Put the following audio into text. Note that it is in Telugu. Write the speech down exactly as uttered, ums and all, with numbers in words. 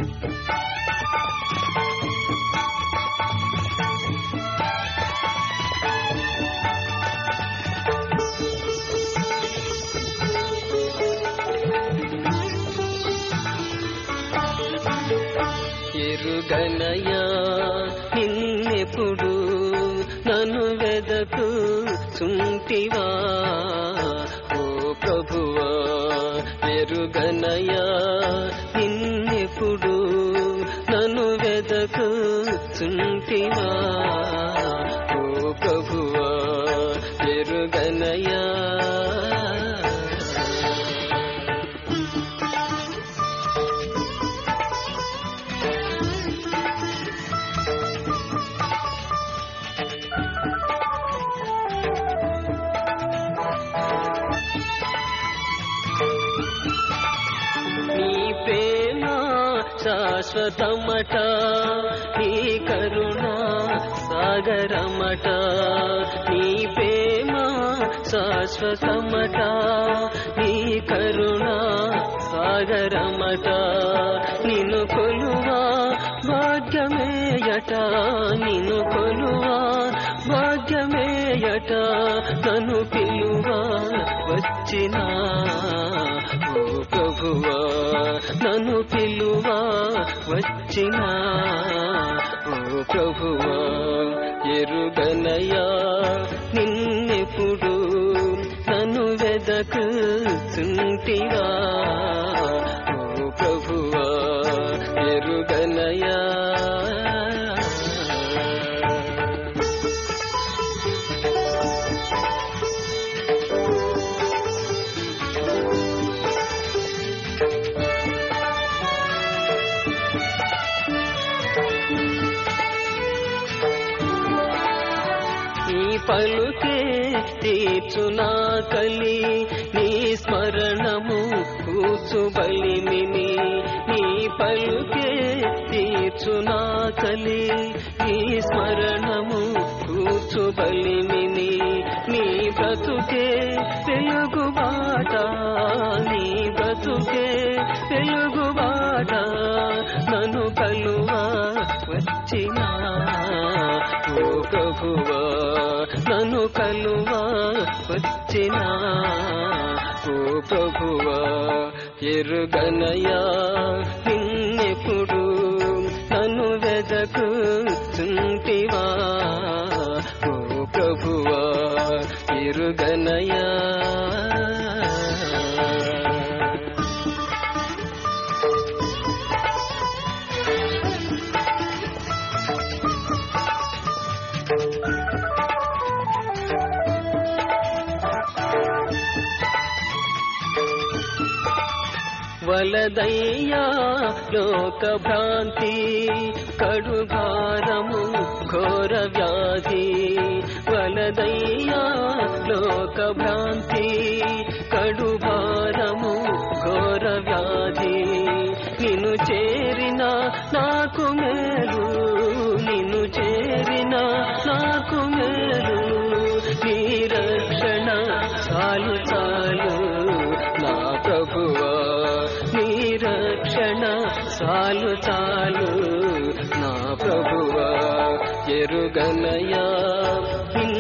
ఎరుగనయా నిన్నెప్పుడు నన్ను వెదకు చుంటివా ఓ ప్రభువా. ఎరుగనయా నిన్నెప్పుడు నన్ను వెదకు చుంటివా ఓ ప్రభువా. ఎరుగనయా శాశ్వతమట నీ కరుణ సాగరమట. నీ ప్రేమ శాశ్వతమట నీ కరుణ సాగరమట. నిన్ను కొలువా భాగ్యమేయట నిన్ను కొలువా భాగ్యమేయట. నన్ను పిలువా వచ్చినా ఓ ప్రభువా. నన్ను పిలువా వచ్చినా ఓ ప్రభువా. ఎరుగనయా నిన్నెప్పుడు నన్ను వెదకు చుంటివా ఓ ప్రభువా. ఎరుగనయా పలుకే తీర్చునా కలి నీ స్మరణము కూచుబలిమిని. నీ పలుకే తీర్చునా కలి నీ స్మరణము కూచుబలిమిని. నీ బ్రతుకే వెలుగుబాట నీ బ్రతుకే వెలుగుబాట. నన్ను కలువా వచ్చినా ఓ ప్రభువా. నన్ను కలువా వచ్చినా ఓ ప్రభువా. ఎరుగనయా నిన్నెప్పుడు నన్ను వెదకు చుంటివా ఓ ప్రభువా. ఎరుగనయా వలదయ్యా లోక భ్రాంతి కడుభారము ఘోర వ్యాధి. వలదయ్యా లోక భ్రాంతి కడుభారము ఘోర వ్యాధి. నిన్ను చేరిన నాకు మేలు నిన్ను చేరిన నాకు మేలు. నీ రక్షణ చాలు చాలు నా ప్రభువా. నీ రక్షణ చాలు చాలు నా ప్రభువా. ఎరుగనయా